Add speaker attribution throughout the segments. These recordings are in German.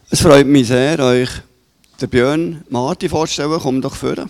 Speaker 1: Es freut mich sehr, euch den Björn Marti vorzustellen. Komm doch vor. Der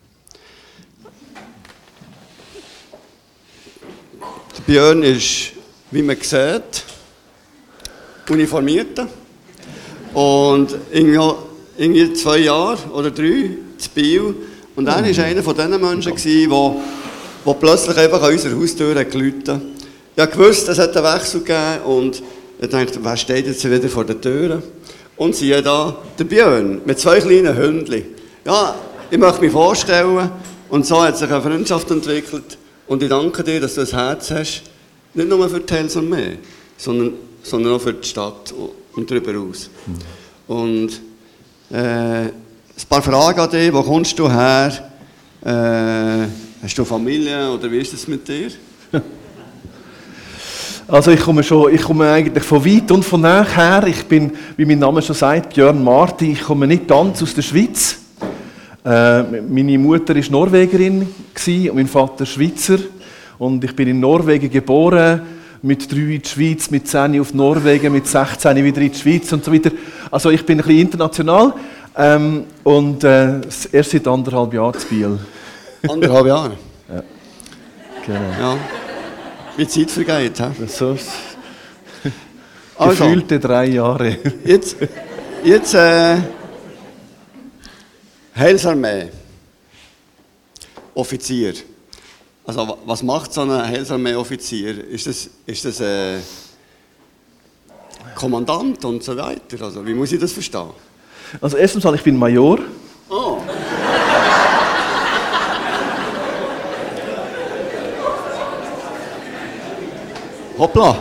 Speaker 1: Björn ist, wie man sieht, uniformierter. Und irgendwie 2 Jahre oder 3 in Biel. Und er war einer von diesen Menschen, der plötzlich einfach an unserer Haustür geläutet hat. Ich wusste, es hat einen Wechsel gegeben und ich dachte, wer steht jetzt wieder vor der Tür? Und siehe da, der Björn mit 2 kleinen Hündchen. Ja, ich möchte mich vorstellen. Und so hat sich eine Freundschaft entwickelt. Und ich danke dir, dass du ein Herz hast, nicht nur für die Hells und mehr, sondern auch für die Stadt und darüber hinaus. Und ein paar Fragen an dich. Wo kommst du her? Hast du Familie oder wie ist es mit dir?
Speaker 2: Also ich komme eigentlich von weit und von nah her. Ich bin, wie mein Name schon sagt, Björn Marti. Ich komme nicht ganz aus der Schweiz. Meine Mutter war Norwegerin und mein Vater Schweizer. Und ich bin in Norwegen geboren, mit 3 in die Schweiz, mit 10 auf Norwegen, mit 16 wieder in die Schweiz und so weiter. Also ich bin ein bisschen international und erst seit 1,5 Jahren zu Biel.
Speaker 1: 1,5 Jahre?
Speaker 2: Ja, genau.
Speaker 1: Ja. Wie die Zeit vergeht. He?
Speaker 2: So gefühlte 3 Jahre.
Speaker 1: Jetzt Heilsarmee. Offizier. Also was macht so ein Heilsarmee-Offizier? Ist das Kommandant und so weiter? Also wie muss ich das verstehen?
Speaker 2: Also erstens mal, ich bin Major.
Speaker 1: Oh. Hoppla.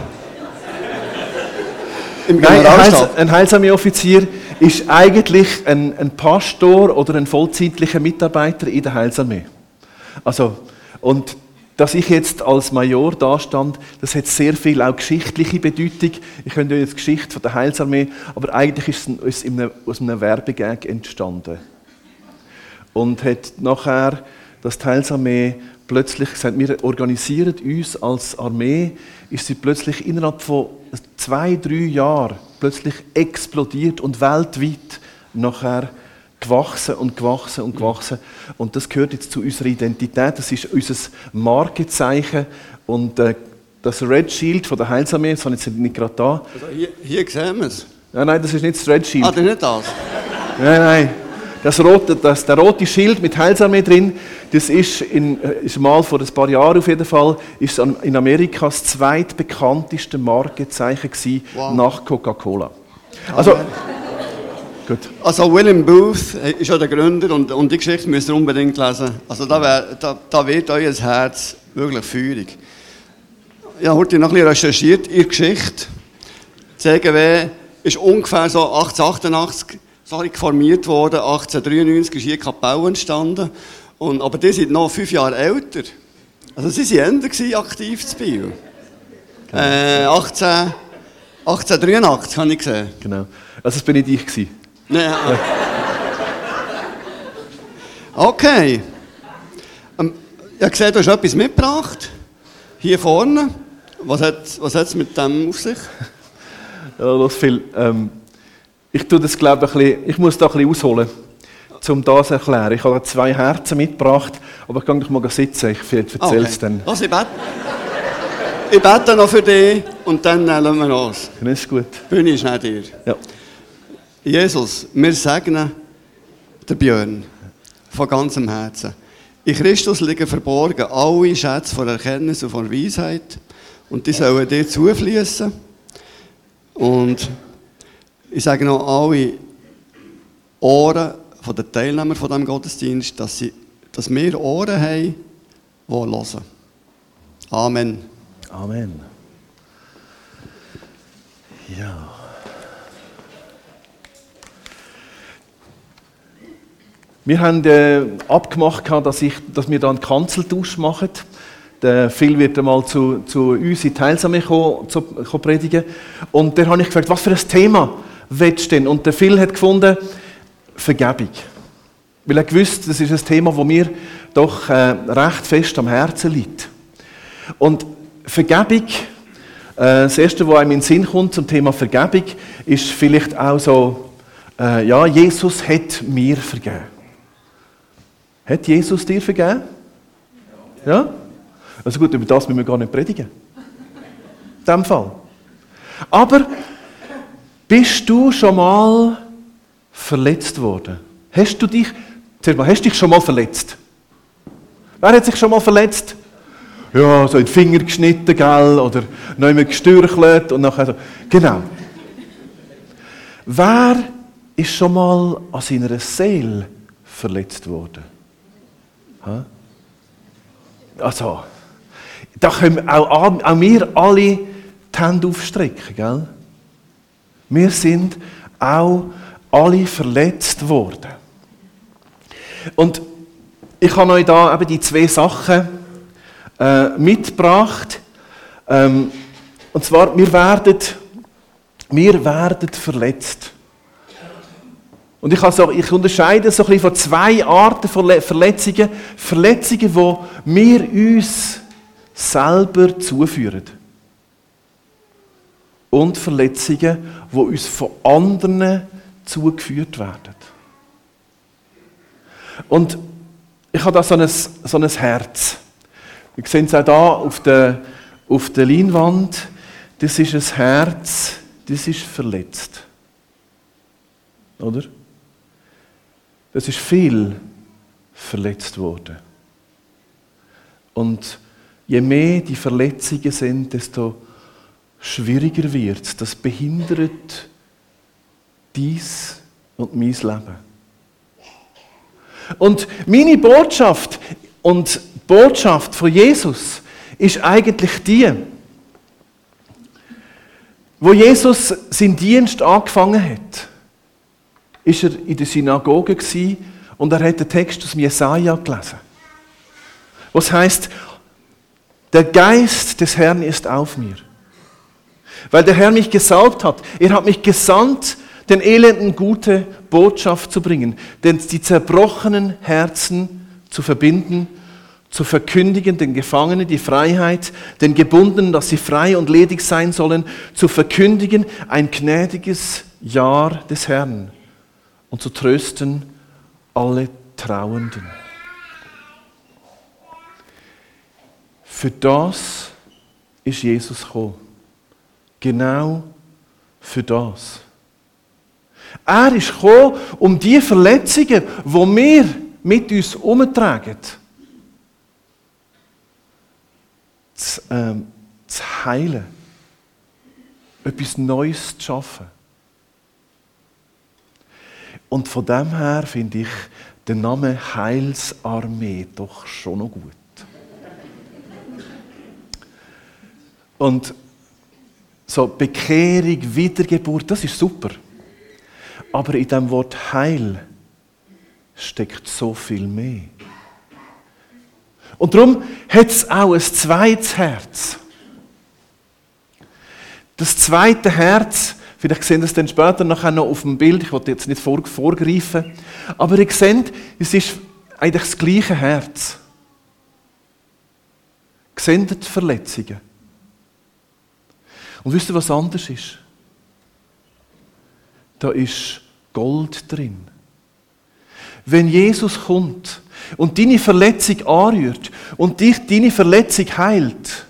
Speaker 1: Im Generalstab.
Speaker 2: Ein Heilsarmee-Offizier ist eigentlich ein Pastor oder ein vollzeitlicher Mitarbeiter in der Heilsarmee. Also, und dass ich jetzt als Major da stand, das hat sehr viel auch geschichtliche Bedeutung. Ich könnte jetzt die Geschichte von der Heilsarmee, aber eigentlich ist es aus einem Werbegag entstanden. Und hat nachher, dass die Heilsarmee plötzlich gesagt, wir organisieren uns als Armee, ist sie plötzlich innerhalb von 2-3 Jahren plötzlich explodiert und weltweit nachher gewachsen und gewachsen und gewachsen. Und das gehört jetzt zu unserer Identität, das ist unser Markenzeichen. Und das Red Shield von der Heilsarmee, das habe ich jetzt nicht gerade da.
Speaker 1: Also hier sehen wir es.
Speaker 2: Nein, das ist nicht das Red Shield.
Speaker 1: Ah, das ist nicht das?
Speaker 2: Nein. Der rote Schild mit Heilsarmee drin, das ist mal vor ein paar Jahren auf jeden Fall, ist in Amerika das zweitbekannteste Markenzeichen gewesen, nach Coca-Cola. Also, gut.
Speaker 1: Also William Booth ist ja der Gründer und die Geschichte müsst ihr unbedingt lesen. Also da wird euer Herz wirklich feurig. Ich habe heute noch ein bisschen recherchiert in der Geschichte. Die CGW ist ungefähr so 1888 geformiert worden, 1893 ist hier Kapelle entstanden. Aber die sind noch 5 Jahre älter. Also sie waren Ende aktiv zu Biel. 1883 habe ich gesehen.
Speaker 2: Genau. Also das bin nicht ich gewesen.
Speaker 1: Nein. Okay. Ich habe gesehen, du hast etwas mitgebracht. Hier vorne. Was hat es mit dem auf sich?
Speaker 2: Ja, das viel. Ich tue das, glaube ich muss da ein bisschen ausholen, um das zu erklären. Ich habe 2 Herzen mitgebracht, aber ich gehe doch mal sitzen, ich erzähle es dann.
Speaker 1: Also, ich bete noch für dich und dann lassen wir los.
Speaker 2: Das ist gut.
Speaker 1: Die Bühne ist nicht dir.
Speaker 2: Ja.
Speaker 1: Jesus, wir segnen den Björn von ganzem Herzen. In Christus liegen verborgen alle Schätze von Erkenntnis und von Weisheit und die sollen dir zufließen. Und ich sage noch alle Ohren von den Teilnehmern von diesem Gottesdienst, dass wir Ohren haben, die hören. Amen.
Speaker 2: Amen. Ja. Wir haben abgemacht, dass wir da einen Kanzeltausch machen. Der Phil wird einmal zu uns in die Heilsarmee kommen, predigen. Und dann habe ich gefragt, was für ein Thema willst du denn? Und der Phil hat gefunden, Vergebung. Weil er gewusst, das ist ein Thema, das mir doch recht fest am Herzen liegt. Und Vergebung, das Erste, was einem in den Sinn kommt zum Thema Vergebung, ist vielleicht auch so ja, Jesus hat mir vergeben. Hat Jesus dir vergeben? Ja? Also gut, über das müssen wir gar nicht predigen. In diesem Fall. Aber bist du schon mal verletzt worden? Hast du dich schon mal verletzt? Wer hat sich schon mal verletzt? Ja, so in den Finger geschnitten, gell? Oder noch einmal gestürchelt und nachher so. Genau. Wer ist schon mal an seiner Seele verletzt worden? Ha? Also, da können auch wir alle die Hände aufstrecken, gell? Wir sind auch alle verletzt worden. Und ich habe euch da eben die zwei Sachen mitgebracht. Und zwar, wir werden verletzt. Und ich unterscheide so ein bisschen von zwei Arten von Verletzungen. Verletzungen, die wir uns selber zuführen. Und Verletzungen, die uns von anderen zugeführt werden. Und ich habe da so ein Herz. Wir sehen es auch hier auf der Leinwand. Das ist ein Herz, das ist verletzt. Oder? Das ist viel verletzt worden. Und je mehr die Verletzungen sind, desto schwieriger wird es. Das behindert dies und mein Leben. Und meine Botschaft und die Botschaft von Jesus ist eigentlich die, wo Jesus seinen Dienst angefangen hat, ist er in der Synagoge gsi und er hat den Text aus Jesaja gelesen. Was heißt: Der Geist des Herrn ist auf mir, weil der Herr mich gesalbt hat. Er hat mich gesandt, den Elenden gute Botschaft zu bringen, denn die zerbrochenen Herzen zu verbinden, zu verkündigen den Gefangenen die Freiheit, den Gebundenen, dass sie frei und ledig sein sollen, zu verkündigen ein gnädiges Jahr des Herrn und zu trösten alle Trauernden. Für das ist Jesus gekommen. Genau für das. Er ist gekommen, um die Verletzungen, die wir mit uns herumtragen, zu heilen. Etwas Neues zu schaffen. Und von dem her finde ich den Namen Heilsarmee doch schon noch gut. Und so Bekehrung, Wiedergeburt, das ist super. Aber in dem Wort Heil steckt so viel mehr. Und darum hat es auch ein zweites Herz. Das zweite Herz, vielleicht sehen Sie es dann später nachher noch auf dem Bild, ich will jetzt nicht vorgreifen, aber ihr seht, es ist eigentlich das gleiche Herz. Seht ihr die Verletzungen? Und wisst ihr, was anders ist? Da ist Gold drin. Wenn Jesus kommt und deine Verletzung anrührt und dich deine Verletzung heilt,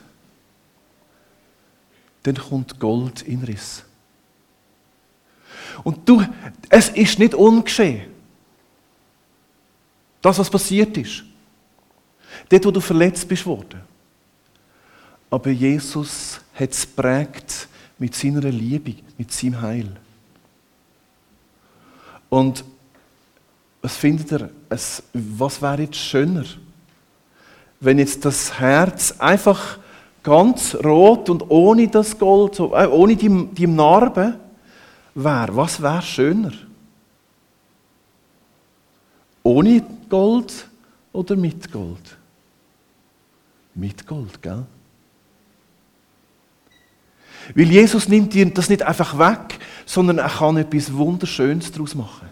Speaker 2: dann kommt Gold in Riss. Und es ist nicht ungeschehen. Das, was passiert ist. Dort, wo du verletzt bist worden. Aber Jesus hat es geprägt mit seiner Liebe, mit seinem Heil. Und was findet ihr, was wäre jetzt schöner, wenn jetzt das Herz einfach ganz rot und ohne das Gold, ohne die Narbe wäre? Was wäre schöner? Ohne Gold oder mit Gold? Mit Gold, gell? Weil Jesus nimmt dir das nicht einfach weg, sondern er kann etwas Wunderschönes daraus machen.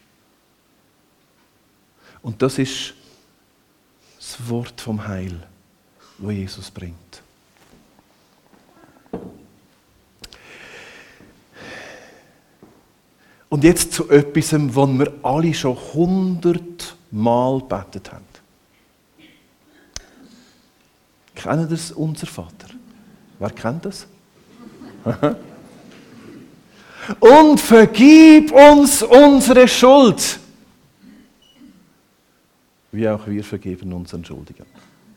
Speaker 2: Und das ist das Wort vom Heil, das Jesus bringt. Und jetzt zu etwas, was wir alle schon 100-mal gebetet haben. Kennt das unser Vater? Wer kennt das? Und vergib uns unsere Schuld, wie auch wir vergeben unseren Schuldigen.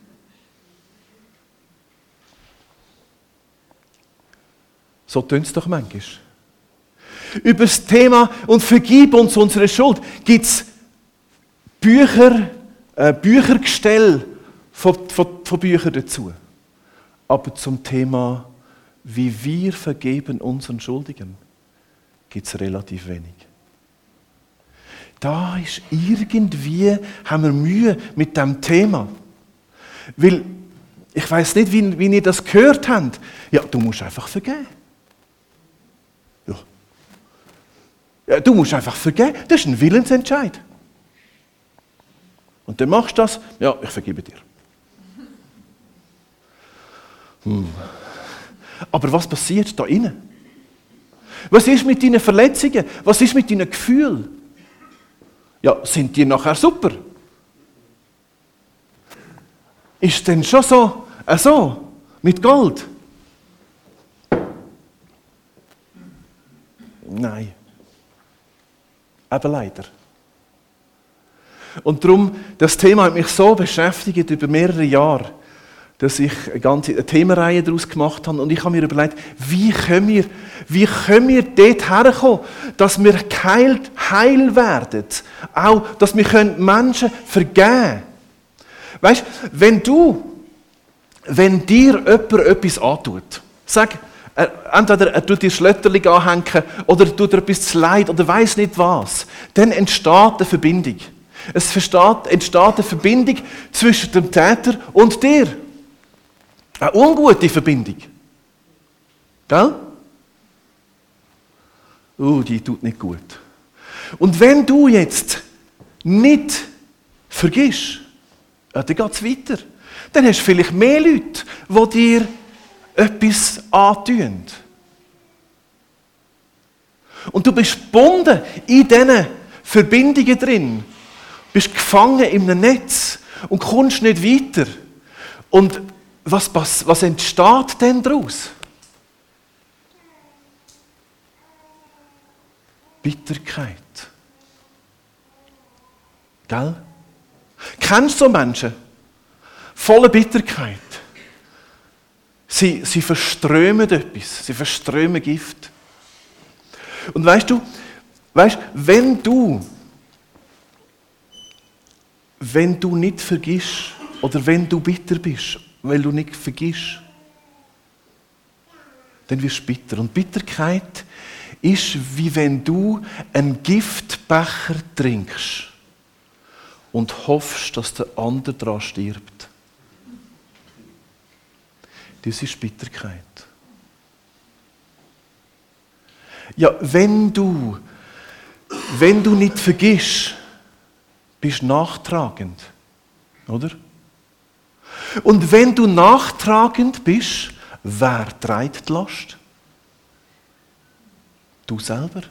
Speaker 2: So tönt es doch manchmal. Über das Thema «Und vergib uns unsere Schuld» gibt es Büchergestell von Büchern dazu. Aber zum Thema «Wie wir vergeben unseren Schuldigen» gibt es relativ wenig. Da ist irgendwie, haben wir Mühe mit diesem Thema. Weil, ich weiß nicht, wie ihr das gehört habt. Ja, du musst einfach vergeben. Ja, du musst einfach vergeben. Das ist ein Willensentscheid. Und dann machst du das. Ja, ich vergebe dir. Aber was passiert da innen? Was ist mit deinen Verletzungen? Was ist mit deinen Gefühlen? Ja, sind die nachher super? Ist es denn schon so mit Gold? Nein. Eben leider. Und darum, das Thema hat mich so beschäftigt über mehrere Jahre, dass ich eine Themenreihe daraus gemacht habe. Und ich habe mir überlegt, wie können wir dort herkommen, dass wir heil werden. Auch, dass wir Menschen vergeben können. Weißt du, wenn dir jemand etwas antut, sag, entweder er tut dir Schlötterchen anhängen oder er tut dir etwas zu leid oder weiss nicht was, dann entsteht eine Verbindung. Es entsteht eine Verbindung zwischen dem Täter und dir. Eine ungute Verbindung. Gell? Die tut nicht gut. Und wenn du jetzt nicht vergisst, dann geht es weiter. Dann hast du vielleicht mehr Leute, die dir etwas antun. Und du bist gebunden in diesen Verbindungen drin. Du bist gefangen in einem Netz und kommst nicht weiter. Und was entsteht denn daraus? Bitterkeit. Gell? Kennst du so Menschen? Voller Bitterkeit. Sie verströmen etwas. Sie verströmen Gift. Und weißt du, wenn du nicht vergisst oder wenn du bitter bist, weil du nicht vergisst, dann wirst du bitter. Und Bitterkeit ist, wie wenn du einen Giftbecher trinkst und hoffst, dass der andere daran stirbt. Das ist Bitterkeit. Ja, wenn du nicht vergisst, bist du nachtragend, oder? Und wenn du nachtragend bist, wer trägt die Last? Du selber.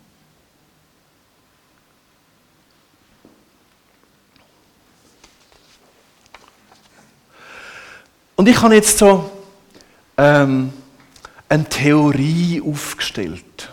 Speaker 2: Und ich habe jetzt so eine Theorie aufgestellt.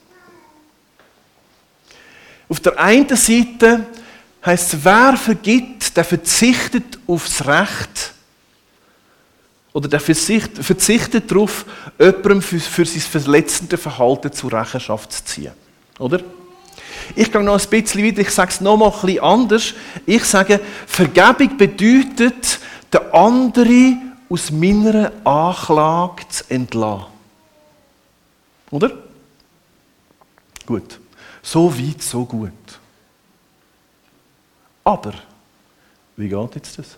Speaker 2: Auf der einen Seite heisst es, wer vergibt, der verzichtet aufs Recht oder der verzichtet darauf, jemandem für sein verletzendes Verhalten zur Rechenschaft zu ziehen. Oder? Ich gehe noch ein bisschen weiter, ich sage es noch mal ein bisschen anders. Ich sage, Vergebung bedeutet, den anderen aus meiner Anklage zu entlassen. Oder? Gut. So weit, so gut. Aber, wie geht jetzt das?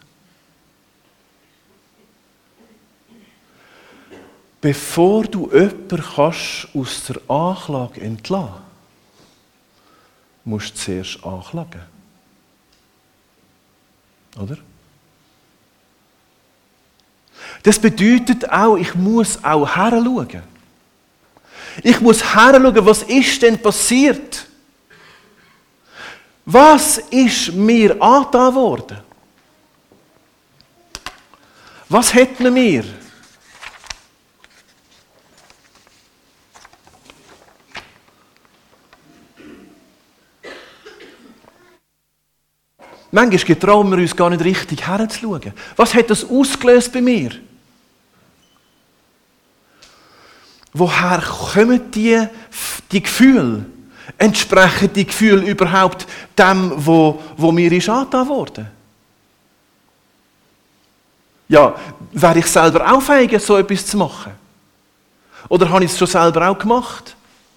Speaker 2: Bevor du jemanden kannst aus der Anklage entlassen, musst du zuerst anklagen. Oder? Das bedeutet auch, ich muss auch heranschauen. Ich muss hinschauen, was ist denn passiert? Was ist mir angetan worden? Was hätten wir? Manchmal getrauen wir uns gar nicht richtig herzuschauen. Was hat das ausgelöst bei mir? Woher kommen die Gefühle? Entsprechen die Gefühle überhaupt dem, wo mir ist angetan worden? Ja, wäre ich selber auch fähig, so etwas zu machen? Oder habe ich es schon selber auch gemacht?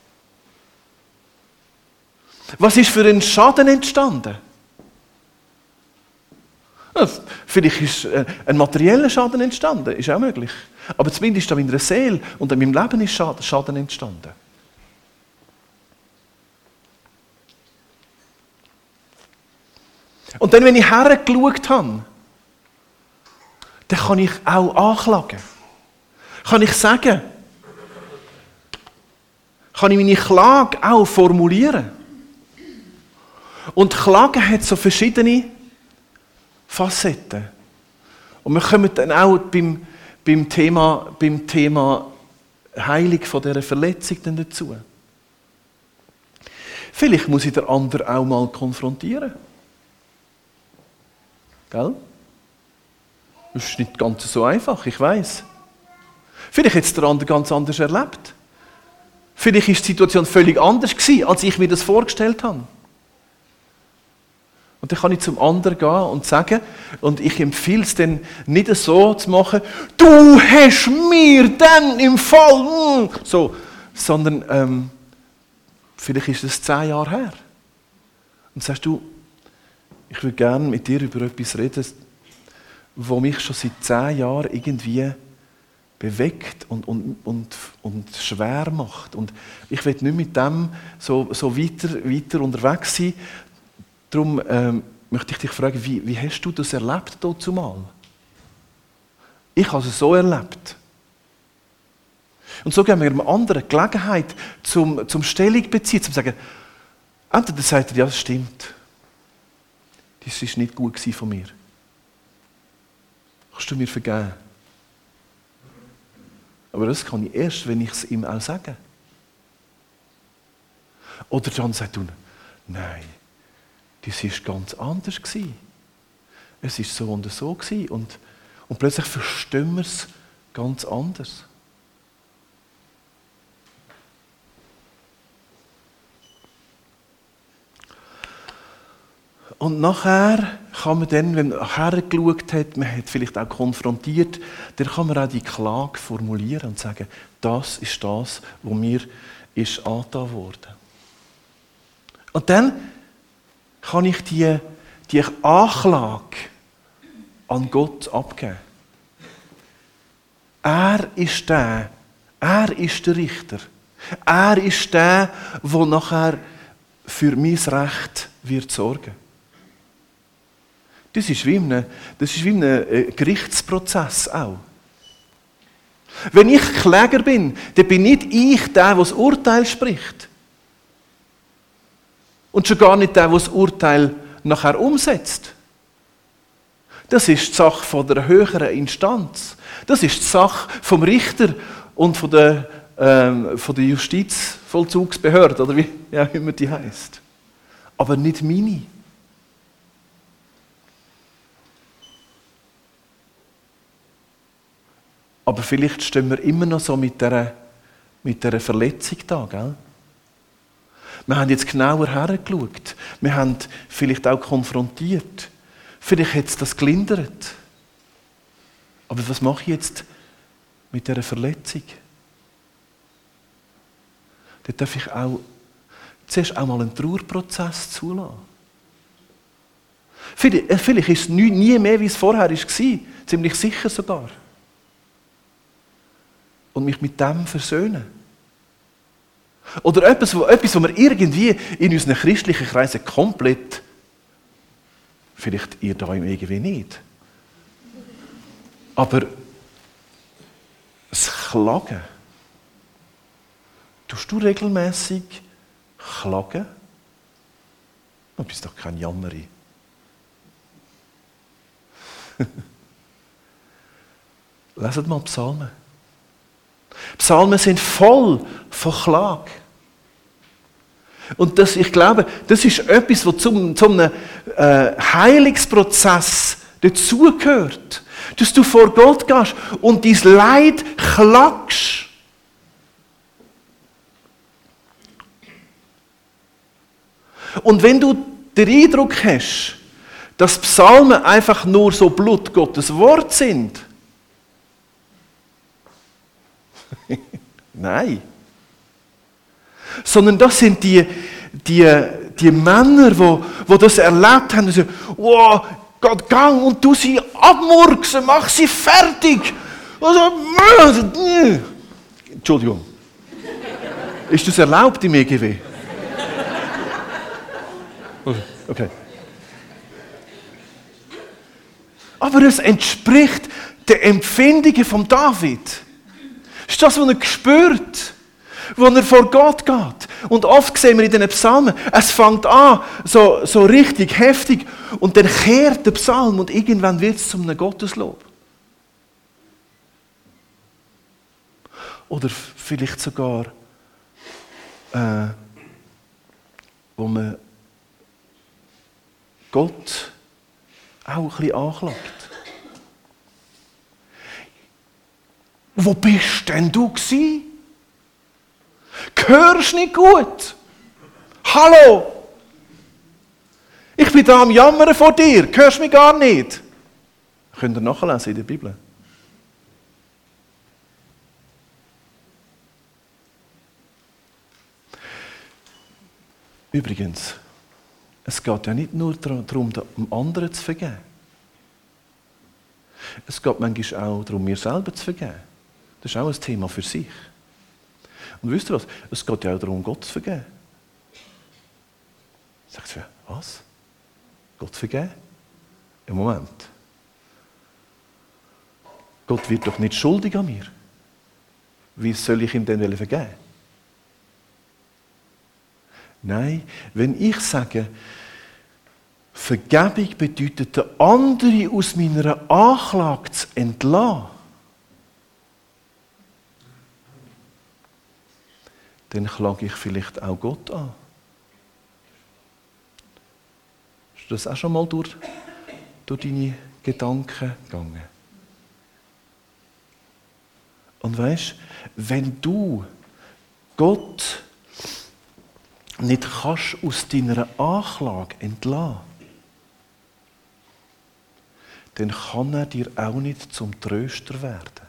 Speaker 2: Was ist für ein Schaden entstanden? Ja, vielleicht ist ein materieller Schaden entstanden, ist auch möglich. Aber zumindest an meiner Seele und an meinem Leben ist Schaden entstanden. Und dann, wenn ich hergeschaut habe, dann kann ich auch anklagen. Kann ich sagen, kann ich meine Klage auch formulieren. Und Klage hat so verschiedene Facetten. Und wir kommen dann auch beim Thema Heilung von dieser Verletzung dann dazu. Vielleicht muss ich den anderen auch mal konfrontieren. Gell? Das ist nicht ganz so einfach, ich weiß. Vielleicht hat es der andere ganz anders erlebt. Vielleicht war die Situation völlig anders gewesen, als ich mir das vorgestellt habe. Und dann kann ich zum anderen gehen und sagen, und ich empfehle es dann nicht so zu machen, du hast mir dann im Fall, so, sondern vielleicht ist es 10 Jahre her. Und sagst du, ich würde gerne mit dir über etwas reden, was mich schon seit 10 Jahren irgendwie bewegt und schwer macht. Und ich will nicht mit dem so weiter unterwegs sein. Darum möchte ich dich fragen, wie hast du das erlebt dazumal? Ich habe es so erlebt. Und so geben wir einem anderen Gelegenheit zum Stellung beziehen, zum sagen, entweder sagt er, ja, das stimmt. Das war nicht gut von mir. Kannst du mir vergeben? Aber das kann ich erst, wenn ich es ihm auch sage. Oder dann sagt er, nein, das war ganz anders. Es war so und so. Und plötzlich verstehen wir es ganz anders. Und nachher kann man dann, wenn man hergeschaut hat, man hat vielleicht auch konfrontiert, dann kann man auch die Klage formulieren und sagen, das ist das, was mir ist angetan worden. Und dann kann ich die Anklage an Gott abgeben. Er ist der Richter. Er ist der nachher für mein Recht wird sorgen. Das ist wie ein Gerichtsprozess auch. Wenn ich Kläger bin, dann bin nicht ich der das Urteil spricht. Und schon gar nicht der das Urteil nachher umsetzt. Das ist die Sache von der höheren Instanz. Das ist die Sache vom Richter und von der Justizvollzugsbehörde, oder wie auch immer die heisst. Aber nicht meine. Aber vielleicht stehen wir immer noch so mit dieser Verletzung da, gell? Wir haben jetzt genauer hergeschaut. Wir haben vielleicht auch konfrontiert. Vielleicht hat es das gelindert. Aber was mache ich jetzt mit dieser Verletzung? Da darf ich auch zuerst auch mal einen Trauerprozess zulassen. Vielleicht ist es nie mehr, wie es vorher war. Ziemlich sicher sogar. Und mich mit dem versöhnen. Oder etwas, was wir irgendwie in unseren christlichen Kreisen komplett, vielleicht ihr da irgendwie nicht, aber das Klagen, Tust du regelmäßig klagen? Du bist doch kein Jammeri. Leset mal Psalmen. Psalmen sind voll von Klage. Und das, ich glaube, das ist etwas, was zum einem Heilungsprozess dazugehört. Dass du vor Gott gehst und dein Leid klagst. Und wenn du den Eindruck hast, dass Psalmen einfach nur so Blut Gottes Wort sind, nein. Sondern das sind die Männer, die das erlebt haben und sagen, wow, Gott, gang und du sie abmurksen, mach sie fertig. Also, Entschuldigung. Ist das erlaubt im EGW? Okay. Aber es entspricht den Empfindungen von David. Das ist das, was er spürt, wo er vor Gott geht. Und oft sehen wir in den Psalmen, es fängt an, so richtig heftig, und dann kehrt der Psalm und irgendwann wird es zu einem Gotteslob. Oder vielleicht sogar, wo man Gott auch ein bisschen anklagt. Wo bist denn du gsi? Hörst nicht gut? Hallo? Ich bin da am Jammern vor dir. Hörst mich gar nicht? Könnt ihr nachlesen in der Bibel. Übrigens, es geht ja nicht nur darum, dem anderen zu vergeben. Es geht manchmal auch darum, mir selber zu vergeben. Das ist auch ein Thema für sich. Und wisst ihr was? Es geht ja auch darum, Gott zu vergeben. Sagt ihr, was? Gott vergeben? Im Moment. Gott wird doch nicht schuldig an mir. Wie soll ich ihm denn vergeben? Nein, wenn ich sage, Vergebung bedeutet, den anderen aus meiner Anklage zu entlassen, dann klage ich vielleicht auch Gott an. Ist das auch schon mal durch deine Gedanken gegangen? Und weisst, wenn du Gott nicht kannst aus deiner Anklage entlassen, dann kann er dir auch nicht zum Tröster werden.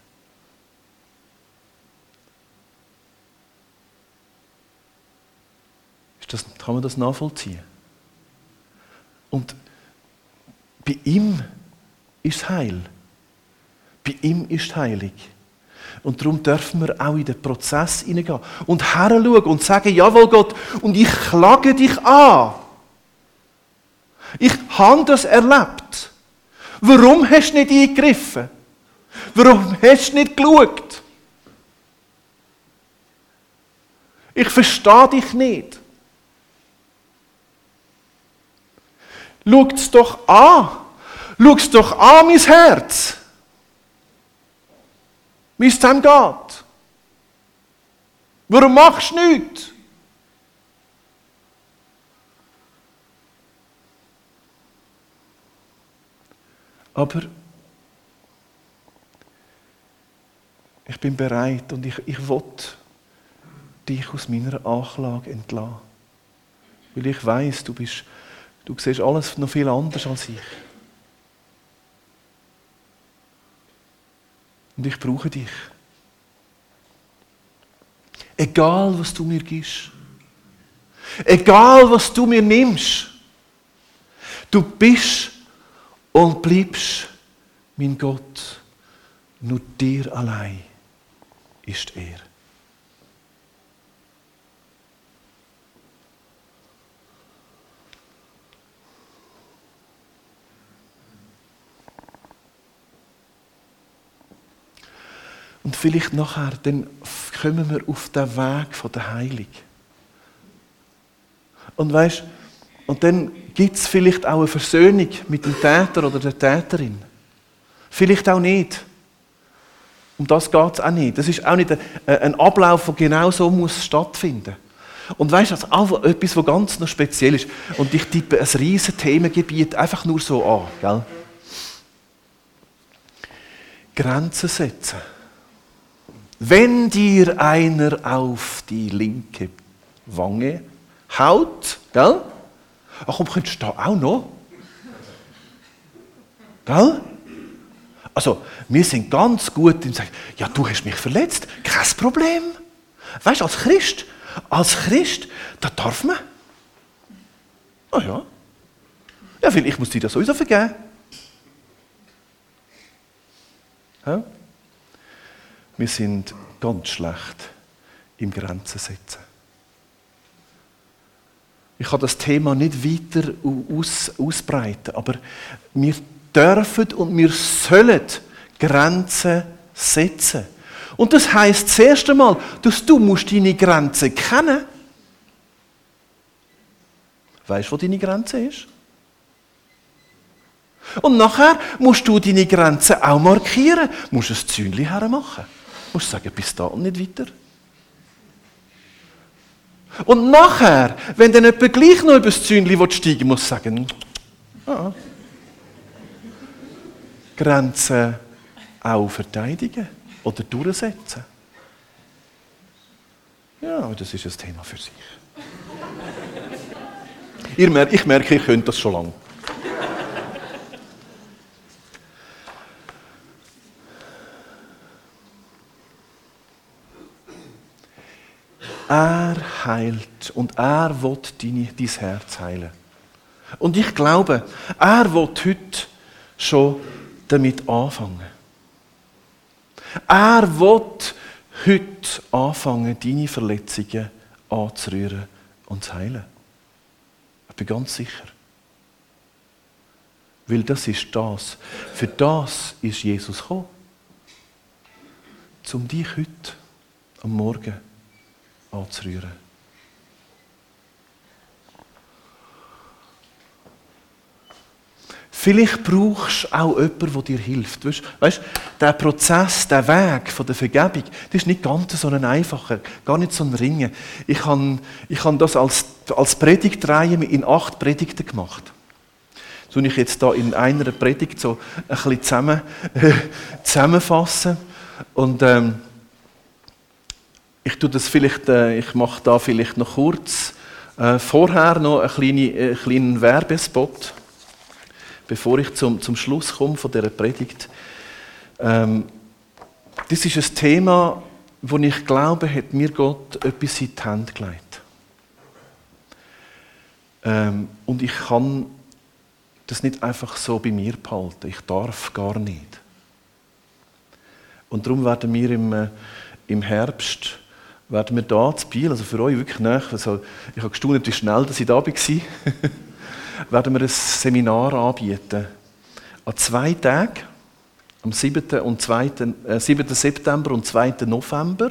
Speaker 2: Kann man das nachvollziehen? Und bei ihm ist Heil. Bei ihm ist Heilig. Und darum dürfen wir auch in den Prozess hineingehen und heranschauen und sagen, jawohl Gott, und ich klage dich an. Ich habe das erlebt. Warum hast du nicht eingegriffen? Warum hast du nicht geschaut? Ich verstehe dich nicht. Schau es doch an. Schau es doch an, mein Herz. Wie es dem geht. Warum machst du nichts? Aber ich bin bereit und ich will dich aus meiner Anklage entlassen. Weil ich weiss, du siehst alles noch viel anders als ich. Und ich brauche dich. Egal, was du mir gibst. Egal, was du mir nimmst. Du bist und bleibst mein Gott. Nur dir allein ist er. Und vielleicht nachher, dann kommen wir auf den Weg von der Heilung. Und weisst, und dann gibt es vielleicht auch eine Versöhnung mit dem Täter oder der Täterin. Vielleicht auch nicht. Um das geht es auch nicht. Das ist auch nicht ein Ablauf, der genau so muss stattfinden. Und weisst du, das ist einfach etwas, was ganz noch speziell ist. Und ich tippe ein riesiges Themengebiet einfach nur so an. Gell? Grenzen setzen. Wenn dir einer auf die linke Wange haut, gell? Ach komm, könntest du da auch noch? Gell? Also, wir sind ganz gut im Sagen, ja, du hast mich verletzt, kein Problem. Weißt du, als Christ, da darf man. Ah ja. Ja, weil ich muss dir das sowieso vergeben. Ja? Wir sind ganz schlecht im Grenzen setzen. Ich kann das Thema nicht weiter ausbreiten, aber wir dürfen und wir sollen Grenzen setzen. Und das heisst das erste Mal, dass du deine Grenzen kennen musst. Weißt du, wo deine Grenze ist? Und nachher musst du deine Grenzen auch markieren. Du musst ein Zäunchen hermachen. Du musst sagen, bis da und nicht weiter. Und nachher, wenn dann jemand gleich noch über das Zäunchen steigen will, musst du sagen, Grenzen auch verteidigen oder durchsetzen. Ja, aber das ist ein Thema für sich. Ich merke, ihr könnt das schon lange. Er heilt und er will dein Herz heilen. Und ich glaube, er will heute schon damit anfangen. Er will heute anfangen, deine Verletzungen anzurühren und zu heilen. Ich bin ganz sicher. Weil das ist das. Für das ist Jesus gekommen. Um dich heute am Morgen anzurühren. Vielleicht brauchst du auch jemanden, der dir hilft. Weißt du, der Prozess, der Weg von der Vergebung, das ist nicht ganz so ein einfacher, gar nicht so ein Ringen. Ich habe das als Predigtreihe in 8 Predigten gemacht. Das tue ich jetzt da in einer Predigt so ein bisschen zusammenfassen. Und ich mache da vielleicht noch kurz vorher noch einen kleinen Werbespot, bevor ich zum Schluss komme von dieser Predigt. Das ist ein Thema, wo ich glaube, hat mir Gott etwas in die Hände gelegt. Und ich kann das nicht einfach so bei mir behalten. Ich darf gar nicht. Und darum werden wir im Herbst da zu Biel, also für euch wirklich nah, also ich habe gestaunt, wie schnell dass ich da war, werden wir ein Seminar anbieten. An 2 Tagen, am 7. September und 2. November.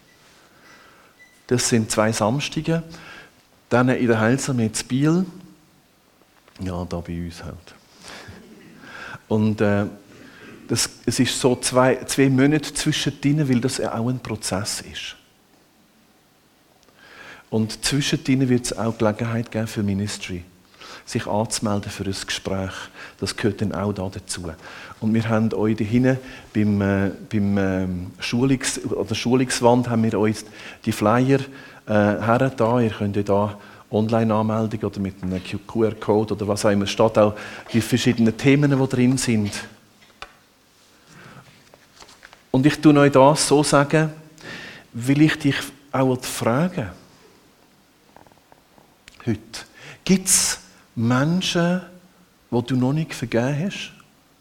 Speaker 2: Das sind 2 Samstage. Dann in der Heilsarmee zu Biel. Ja, da bei uns halt. Und es ist so 2 Monate zwischendrin, weil das auch ein Prozess ist. Und zwischendrin wird es auch Gelegenheit geben für Ministry, sich anzumelden für ein Gespräch. Das gehört dann auch da dazu. Und wir haben euch da hinten beim Schulungswand haben wir euch die Flyer hergetan. Ihr könnt euch da Online-Anmeldung oder mit einem QR-Code oder was auch immer. Es steht auch die verschiedenen Themen, die drin sind. Und ich tue euch das so sagen, weil ich dich auch fragen heute. Gibt es Menschen, die du noch nicht vergeben hast?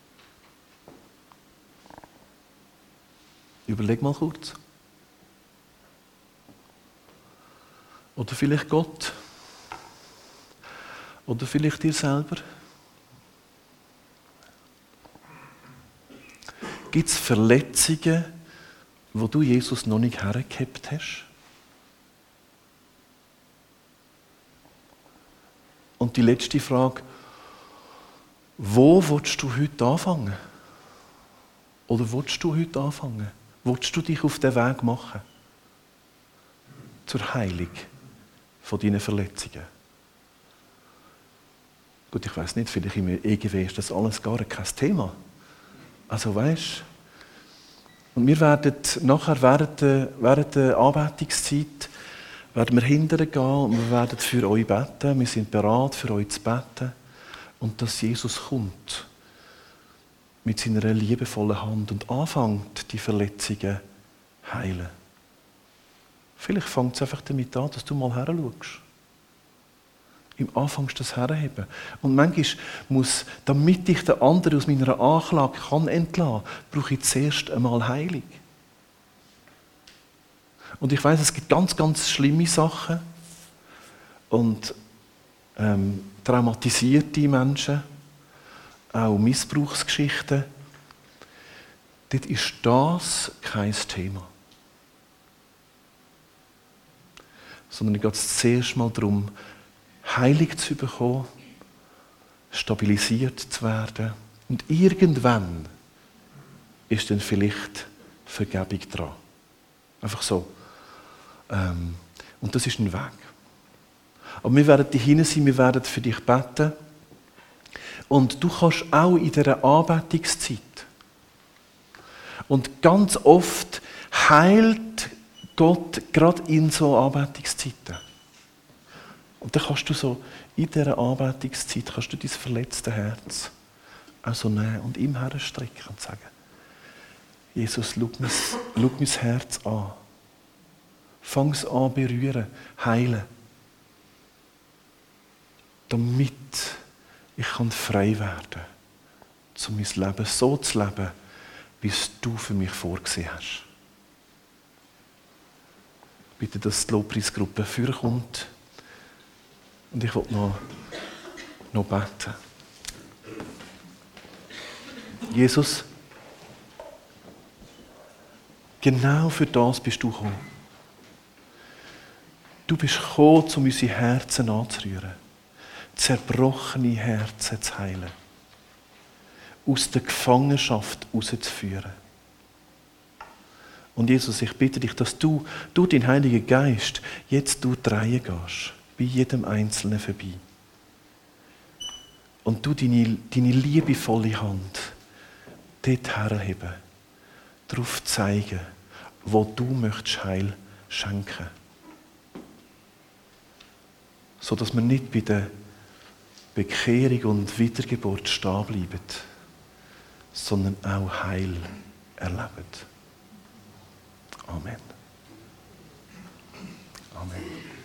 Speaker 2: Überleg mal kurz. Oder vielleicht Gott. Oder vielleicht dir selber. Gibt es Verletzungen, wo du Jesus noch nicht hergehabt hast? Und die letzte Frage, wo willst du heute anfangen? Oder willst du heute anfangen? Willst du dich auf den Weg machen? Zur Heilung von deinen Verletzungen? Gut, ich weiss nicht, vielleicht im EGW ist das alles gar kein Thema. Also weisst, und wir werden nachher während der Anbetungszeit werden wir hinterher gehen und wir werden für euch beten. Wir sind bereit, für euch zu beten. Und dass Jesus kommt mit seiner liebevollen Hand und anfängt, die Verletzungen zu heilen. Vielleicht fängt es einfach damit an, dass du mal her schaust. Im Anfangst das herheben. Und manchmal muss, damit ich den anderen aus meiner Anklage kann entlassen, brauche ich zuerst einmal Heilung. Und ich weiss, es gibt ganz, ganz schlimme Sachen und traumatisierte Menschen, auch Missbrauchsgeschichten. Dort ist das kein Thema. Sondern es geht zuerst mal darum, Heilung zu bekommen, stabilisiert zu werden. Und irgendwann ist dann vielleicht Vergebung dran. Einfach so. Und das ist ein Weg. Aber wir werden dahinter sein, wir werden für dich beten. Und du kannst auch in dieser Anbetungszeit. Und ganz oft heilt Gott gerade in so Anbetungszeiten. Und dann kannst du so in dieser Anbetungszeit kannst du dein verletzte Herz auch so nehmen und ihm herstrecken und sagen, Jesus, schau mein Herz an. Fang es an berühren, heilen. Damit ich frei werden kann, um mein Leben so zu leben, wie es du für mich vorgesehen hast. Bitte, dass die Lobpreisgruppe vorkommt. Und ich will noch beten. Jesus, genau für das bist du gekommen. Du bist gekommen, um unsere Herzen anzurühren. Zerbrochene Herzen zu heilen. Aus der Gefangenschaft rauszuführen. Und Jesus, ich bitte dich, dass du durch den Heiligen Geist jetzt durch die Reihe gehst. Bei jedem Einzelnen vorbei. Und du deine liebevolle Hand dort herheben, darauf zeigen, wo du möchtest Heil schenken. So dass wir nicht bei der Bekehrung und Wiedergeburt stehen bleiben, sondern auch Heil erleben. Amen. Amen.